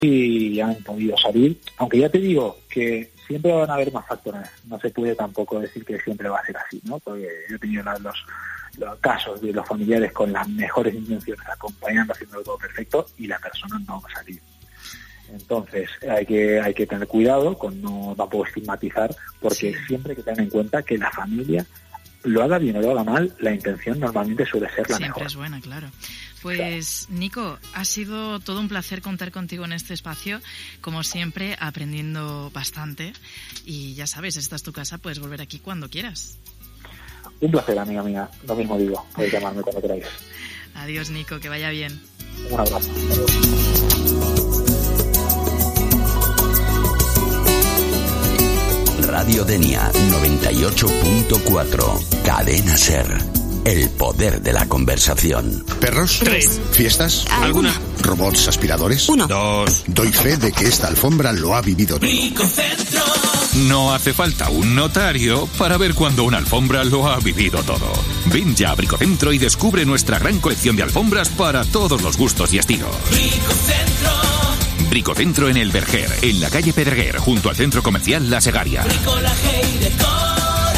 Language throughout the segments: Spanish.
y han podido salir, aunque ya te digo que siempre van a haber más factores, no se puede tampoco decir que siempre va a ser así, ¿no? Porque yo he tenido los casos de los familiares con las mejores intenciones acompañando, haciendo todo perfecto, y la persona no va a salir. Entonces hay que tener cuidado con no tampoco estigmatizar, porque siempre hay que tener en cuenta que la familia, lo haga bien o lo haga mal, la intención normalmente suele ser la mejor. Siempre es buena, claro. Pues Nico, ha sido todo un placer contar contigo en este espacio, como siempre, aprendiendo bastante, y ya sabes, esta es tu casa, puedes volver aquí cuando quieras. Un placer, amiga mía, lo mismo digo, podéis llamarme cuando queráis. Adiós, Nico, que vaya bien. Un abrazo. Radio Denia 98.4, Cadena Ser. El poder de la conversación. ¿Perros? 3. ¿Fiestas? ¿Alguna? ¿Robots aspiradores? 1. 2. Doy fe de que esta alfombra lo ha vivido todo. Bricocentro. No hace falta un notario para ver cuando una alfombra lo ha vivido todo. Ven ya a Bricocentro y descubre nuestra gran colección de alfombras para todos los gustos y estilos. Bricocentro. Bricocentro en El Verger, en la calle Pedreguer, junto al centro comercial La Segaria. Bricolaje y decoración.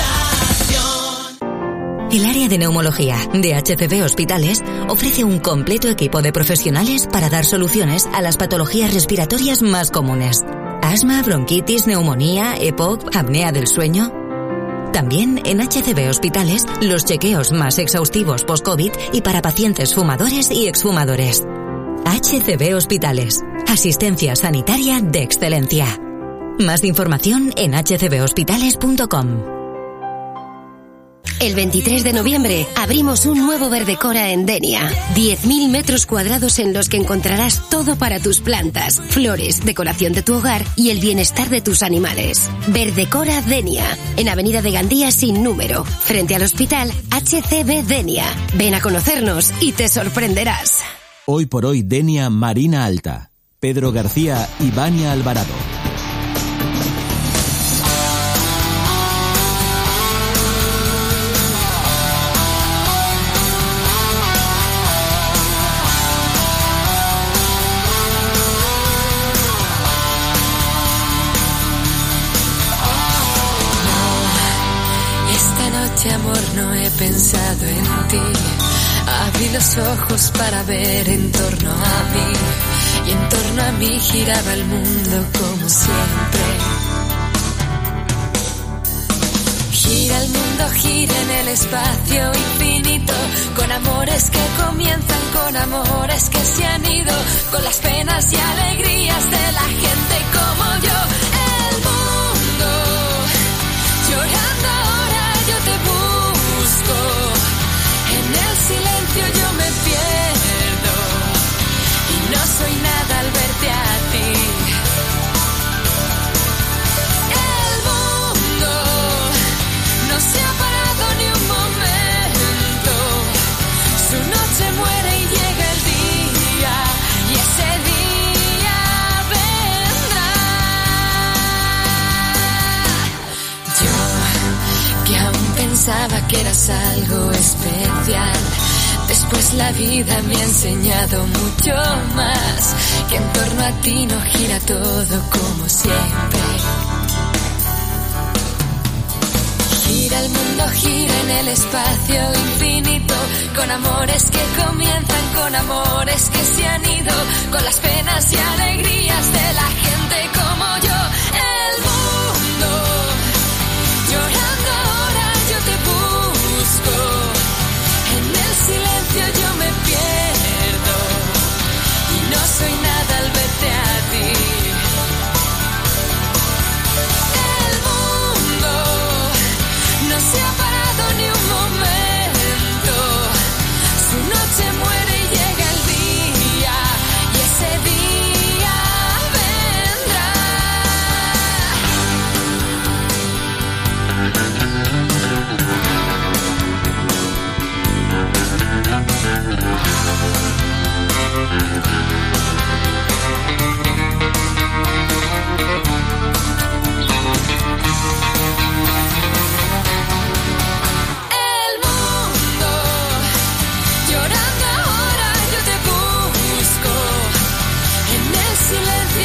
El área de neumología de HCB Hospitales ofrece un completo equipo de profesionales para dar soluciones a las patologías respiratorias más comunes. Asma, bronquitis, neumonía, EPOC, apnea del sueño. También en HCB Hospitales, los chequeos más exhaustivos post-COVID y para pacientes fumadores y exfumadores. HCB Hospitales, asistencia sanitaria de excelencia. Más información en hcbhospitales.com. El 23 de noviembre abrimos un nuevo Verdecora en Denia. 10.000 metros cuadrados en los que encontrarás todo para tus plantas, flores, decoración de tu hogar y el bienestar de tus animales. Verdecora Denia, en Avenida de Gandía sin número, frente al Hospital HCB Denia. Ven a conocernos y te sorprenderás. Hoy por hoy Denia Marina Alta. Pedro García y Vania Alvarado. Amor, no he pensado en ti. Abrí los ojos para ver en torno a mí, y en torno a mí giraba el mundo como siempre. Gira el mundo, gira en el espacio infinito, con amores que comienzan, con amores que se han ido, con las penas y alegrías de la gente como yo. El mundo llorando ahora, yo te busco, en el silencio yo me pierdo y no soy nada al verte a ti. El mundo no se ha parado ni un momento, su noche muere y llega el día, y ese día vendrá. Yo, que aún pensaba que eras algo especial, después la vida me ha enseñado mucho más, que en torno a ti no gira todo como siempre. Gira el mundo, gira en el espacio infinito, con amores que comienzan, con amores que se han ido, con las penas y alegrías de